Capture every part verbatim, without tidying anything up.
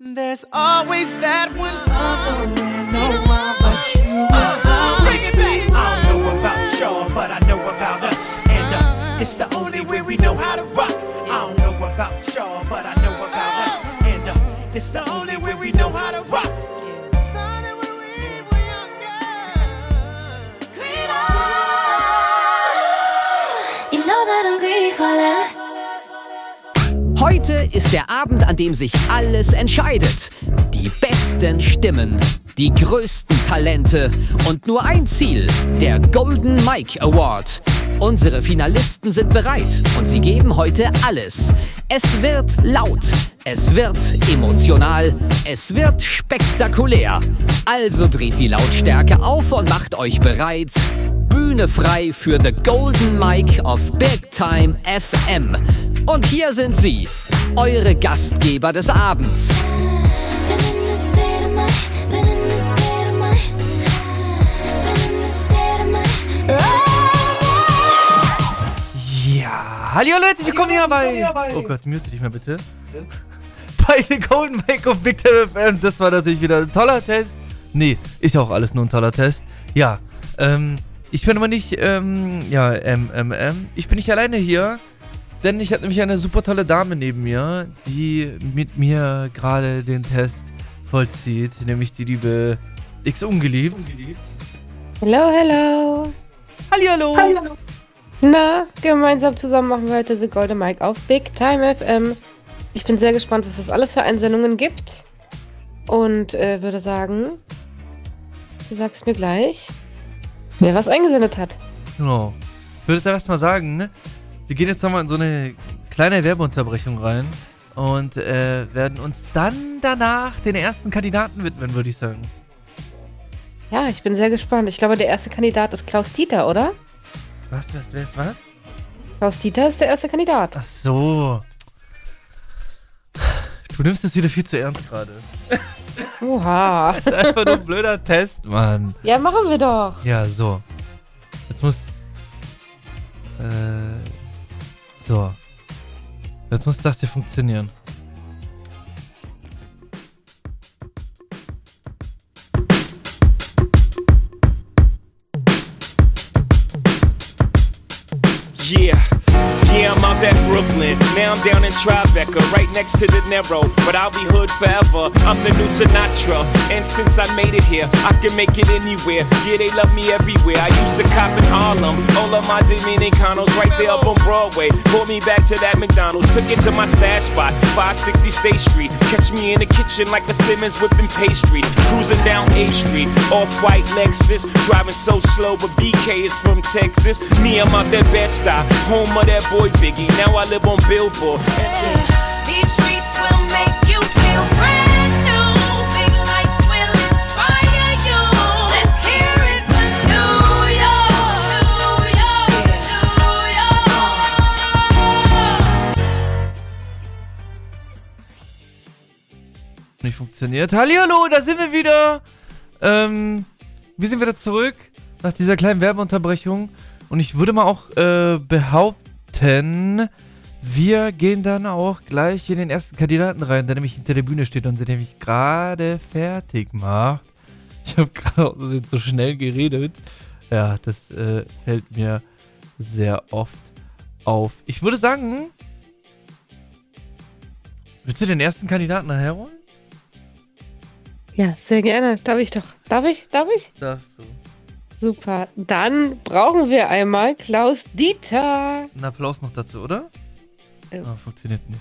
There's always that one other man, no one but you. Uh-uh. Bring it back. I don't know about y'all, but I know about us. And uh, it's the only way we know how to rock. I don't know about y'all, but I know about us. And uh, it's the only way we know how to rock. Started when we were younger. You know that I'm greedy for love. Heute ist der Abend, an dem sich alles entscheidet. Die besten Stimmen, die größten Talente und nur ein Ziel, der Golden Mike Award. Unsere Finalisten sind bereit und sie geben heute alles. Es wird laut, es wird emotional, es wird spektakulär. Also dreht die Lautstärke auf und macht euch bereit. Bühne frei für The Golden Mike of Big Time F M. Und hier sind sie, eure Gastgeber des Abends. Ja, hallo Leute, willkommen hier bei... Oh Gott, mute dich mal bitte. Bei The Golden Mike of Big Time F M. Das war natürlich wieder ein toller Test. Nee, ist ja auch alles nur ein toller Test. Ja, ähm, ich bin aber nicht, ähm, ja, ähm, ähm, ähm, ich bin nicht alleine hier. Denn ich habe nämlich eine super tolle Dame neben mir, die mit mir gerade den Test vollzieht, nämlich die liebe X Ungeliebt. Hello, hello. Hallihallo. Hallo. Na, gemeinsam zusammen machen wir heute The Golden Mike auf Big Time F M. Ich bin sehr gespannt, was es alles für Einsendungen gibt. Und äh, würde sagen, du sagst mir gleich, wer was eingesendet hat. Genau. Ich würde es erst mal sagen, ne? Wir gehen jetzt nochmal in so eine kleine Werbeunterbrechung rein und äh, werden uns dann danach den ersten Kandidaten widmen, würde ich sagen. Ja, ich bin sehr gespannt. Ich glaube, der erste Kandidat ist Klaus Dieter, oder? Was, was, wer ist was? Klaus Dieter ist der erste Kandidat. Ach so. Du nimmst es wieder viel zu ernst gerade. Oha. Das ist einfach nur ein blöder Test, Mann. Ja, machen wir doch. Ja, so. Jetzt muss... Äh... So. Jetzt muss das hier funktionieren. Yeah, yeah, I'm out at Brooklyn. Now I'm down in Tribeca, right next to the Narrow. But I'll be hood forever. I'm the new Sinatra. And since I made it here, I can make it anywhere. Yeah, they love me everywhere. I used to cop in Harlem. All of my Dominicanos right there up on Broadway. Pulled me back to that McDonald's. Took it to my stash spot, five sixty State Street. Catch me in the kitchen like a Simmons whipping pastry. Cruising down A Street, off-white Lexus. Driving so slow, but B K is from Texas. Me, I'm out that Bed-Stuy, home of that boy Biggie. Now I live on Billboard. Yeah. These streets will make you feel brand new. Big lights will inspire you. Let's hear it for New York. New York, New York. Nicht funktioniert. Hallihallo, da sind wir wieder. Ähm, wir sind wieder zurück nach dieser kleinen Werbeunterbrechung. Und ich würde mal auch äh, behaupten, wir gehen dann auch gleich in den ersten Kandidaten rein, der nämlich hinter der Bühne steht und sich nämlich gerade fertig macht. Ich habe gerade so schnell geredet. Ja, das äh, fällt mir sehr oft auf. Ich würde sagen, willst du den ersten Kandidaten nachher holen? Ja, sehr gerne. Darf ich doch. Darf ich? Darf ich? Darfst du. Super. Dann brauchen wir einmal Klaus Dieter. Ein Applaus noch dazu, oder? Ja. Oh, funktioniert nicht.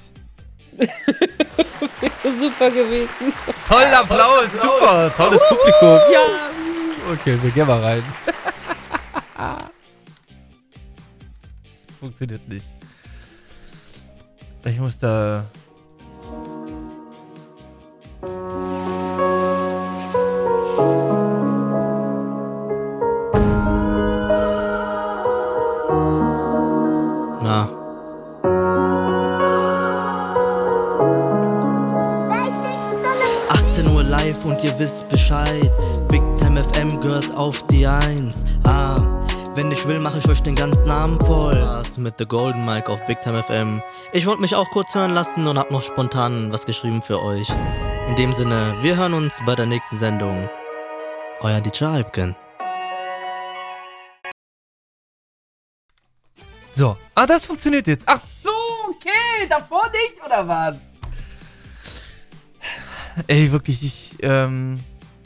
Super gewesen. Toller Applaus, super, tolles Publikum. Ja. Okay, wir gehen mal rein. Funktioniert nicht. Ich muss da... Na. achtzehn Uhr live und ihr wisst Bescheid. Big Time F M gehört auf die Eins. Ah, wenn ich will, mache ich euch den ganzen Abend voll. Was mit The Golden Mike auf Big Time F M. Ich wollte mich auch kurz hören lassen und hab noch spontan was geschrieben für euch. In dem Sinne, wir hören uns bei der nächsten Sendung. Euer D J Hypken. So. Ah, das funktioniert jetzt. Ach so, okay. Davor nicht, oder was? Ey, wirklich, ich, ähm...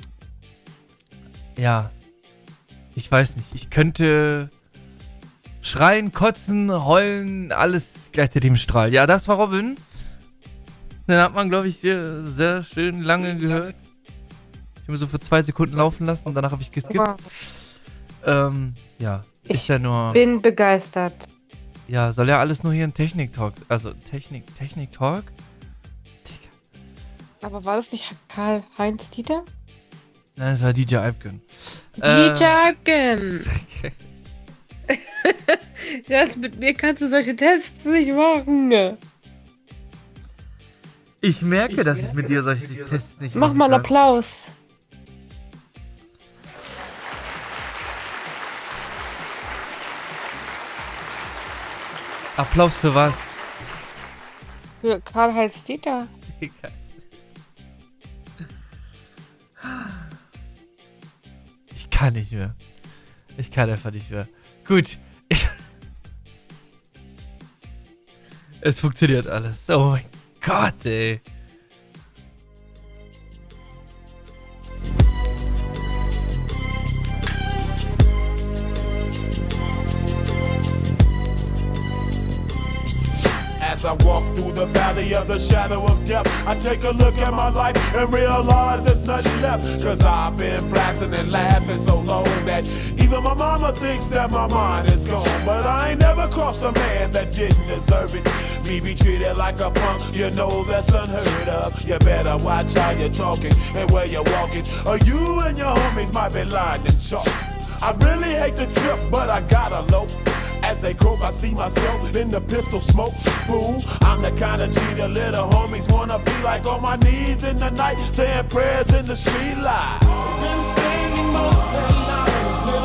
Ja. Ich weiß nicht. Ich könnte schreien, kotzen, heulen, alles gleichzeitig im Strahl. Ja, das war Robin. Den hat man, glaube ich, sehr, sehr schön lange gehört. Ich habe mir so für zwei Sekunden laufen lassen und danach habe ich geskippt. Wow. Ähm, ja. Ist Ich ja nur... bin begeistert. Ja, soll ja alles nur hier ein Technik-Talk. Also, Technik, Technik-Talk? Digga. Aber war das nicht Karl-Heinz Dieter? Nein, das war D J Hypken. D J Hypken! Ja, mit mir kannst du solche Tests nicht machen. Ich merke, dass ich mit dir solche Tests nicht Mach machen mal einen kann. Applaus. Applaus für was? Für Karl-Heinz Dieter. Digga. Ich kann nicht mehr. Ich kann einfach nicht mehr. Gut. Ich es funktioniert alles. Oh mein Gott, ey. As I walk through the valley of the shadow of death, I take a look at my life and realize there's nothing left. Cause I've been blasting and laughing so long that even my mama thinks that my mind is gone. But I ain't never crossed a man that didn't deserve it. Me be treated like a punk, you know that's unheard of. You better watch how you're talking and where you're walking, or you and your homies might be lying in chalk. I really hate the trip, but I gotta low. As they croak, I see myself in the pistol smoke. Fool, I'm the kind of G the little homies wanna be like, on my knees in the night, saying prayers in the street light. Been staying most of the night.